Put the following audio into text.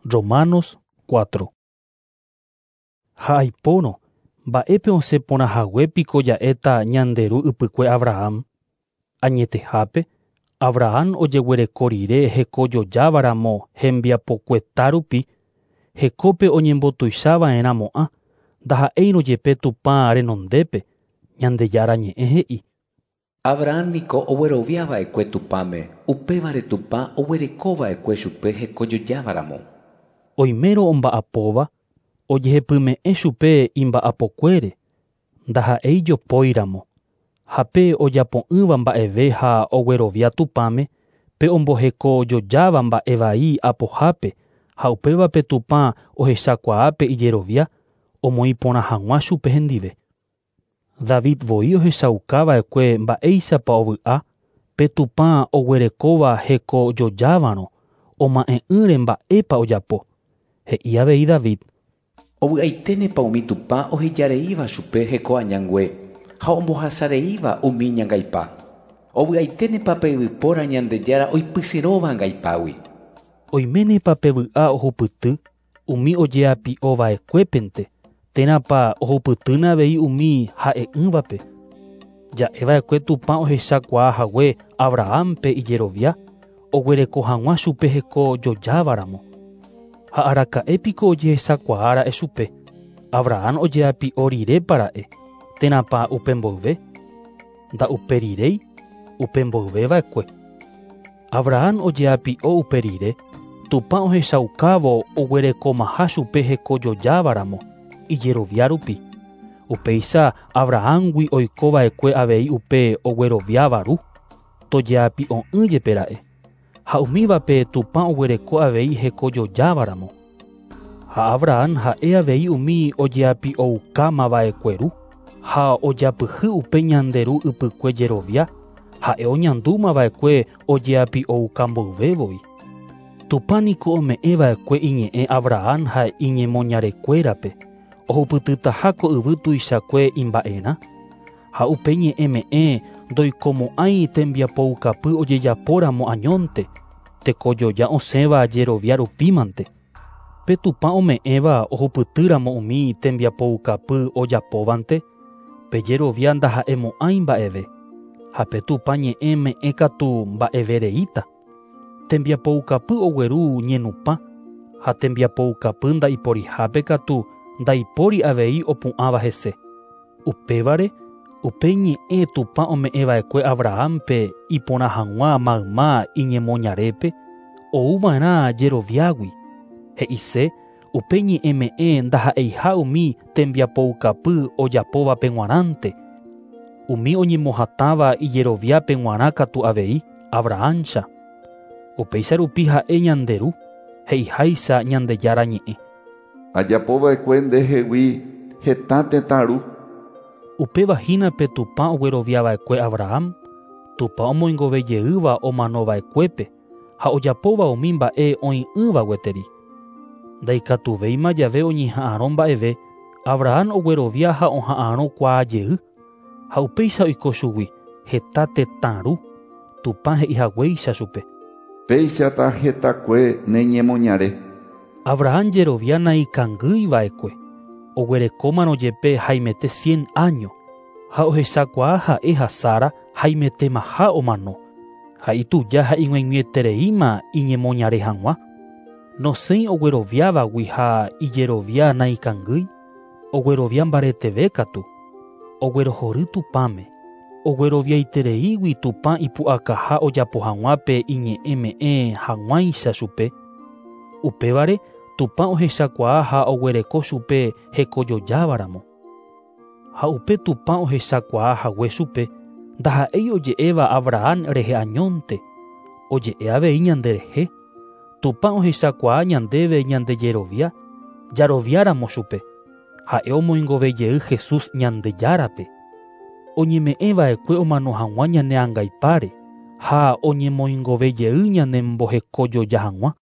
Romanos 4. Ha aipóno, mba'épe osẽporãhaguépiko ja'éta ñanderu ypykue Abraham. Añetehápe, Abraham ojeguereko rire heko jojáváramo hembiapokueta rupi, hekópe oñembotuichava'erãmo'ã, ndaha'éirõ jepe Tupã renondépe, Ñandejára ñe'ẽ he'i. Abraham niko ogueroviava'ekue Tupãme, upévare Tupã oguerekova'ekue chupe heko jojáváramo. Oimérõ omba'apóva, ojehepyme'ẽ chupe imba'apokuére, ndaha'éi jopóiramo, ha pe ojapo'ỹva mba'eve ha oguerovia Tupãme, pe omboheko jojáva mba'e vai apohápe, ha upévape Tupã ohechakuaápe ijerovia, omoĩ porã hag̃ua chupe hendive. David voi ohechaukava'ekue mba'éichapa ovy'a, pe Tupã oguerekóva heko jojávárõ, oma'e'ỹre mba'épa ojapo. He'i avei David. Ovy'aiténepa umi Tupã ohejareíva chupe heko añangue ha ombohasareíva umi ñangaipa. Ovy'aiténepa pe yvypóra Ñandejára oipysyróva ngaipágui. Oiménepa pe vy'a ohupyty, umi ojeapi'ova'ekuépente, térãpa ohupytýna avei umi ha'e'ỹvape. Ja'eva'ekue Tupã ohechakuaahague Abrahampe ijerovia, oguereko hag̃ua chupe heko jojáváramo. Ha araka'épiko ojehechakuaára'e chupe. Abraham ojeapi'o rirépára'e, térãpa upe mboyve. Nda'upe riréi, upe mboyveva'ekue. Abraham ojeapi'o upe rire, Tupã ohechaukávo oguerekomaha chupe heko jojáváramo, ijerovia rupi. Upéicha Abrahamgui oikova'ekue avei upe ogueroviávaru, tojeapi'o'ỹ jepera'e. Ha umívape Tupã oguereko avei heko jojáváramo. Ha Abraham ha'e avei umi ojeapi'oukámava'ekueru, ha ojapyhy upe ñanderu ypykue jerovia, ha'e oñandúmava'ekue ojeapi'ouka mboyvévoi. Tupã niko ome'ẽva'ekue iñe'ẽ Abraham ha iñemoñarekuérape, ohupytytaháko yvy tuichakue imba'erã, ha upe ñe'ẽme'ẽ ndoikomo'ãi tembiapoukapy ojejapóramo añónte, tekojoja osẽva jerovia rupímante. Pe Tupã ome'ẽva ohupytýramo umi tembiapoukapy ojapóvante, pe jerovia ndaha'emo'ãi mba'eve, ha pe Tupã ñe'ẽme'ẽ katu mba'evereíta. Tembiapoukapy ogueru ñenupã, ha tembiapoukapy ndaiporihápe katu ndaipóri avei opu'ãva hese. Upévare, upe ñe'ẽ Tupã ome'ẽva'ekue Abrahampe iporã hag̃ua mayma iñemoñarépe, ouva'erã jeroviágui. He'ise, upe ñe'ẽme'ẽ ndaha'eiha umi tembiapoukapy ojapóvape g̃uarãnte. Umi oñemohatãva ijeroviápe g̃uarã katu avei Abrahamcha. Upéicha rupi ha'e ñanderu, he'iháicha Ñandejára ñe'ẽ. Ajapova'ekue ndehegui heta tetãru. Upevahínape Tupã ogueroviava'ekue Abraham, Tupã omoingovejeýva omanova'ekuépe, ha ojapóva umi mba'e oĩ'ỹva gueteri. Ndaikatuvéima jave oñeha'ãrõ mba'eve, Abraham oguerovia ha oha'ãrõ kuaajey, ha upéicha oiko chugui heta tetãru. Tupã he'ihaguéicha chupe. Péichata hetakue neñemoñare. Abraham jerovia naikangýiva'ekue. Oguerekómarõ jepe haimete 100 año, ha ohechakuaa ha'e ha Sara haimetemaha omano, ha ituja ha'ig̃uaig̃uietereíma iñemoñare hag̃ua. Nosẽi ogueroviávagui ha ijerovia naikangýi, oguerovia mbareteve katu. Oguerohory Tupãme, ogueroviaitereígui Tupã ipu'akaha ojapo hag̃uápe iñe'ẽme'ẽ hag̃uáicha chupe. Upévare, Tupã ohechakuaa ha oguereko chupe heko jojáváramo. Ha upe Tupã ohechakuaahague chupe, ndaha'éi oje'éva Abraham rehe añónte, oje'e avei ñanderehe. Tupã ohechakuaa ñandéve ñandejerovia, jaroviáramo chupe, ha'e omoingovejey Jesús Ñandejárape. Oñeme'ẽva'ekue omano hag̃ua ñane ãngaipáre, ha oñemoingovejey ñanembohekojoja hag̃ua.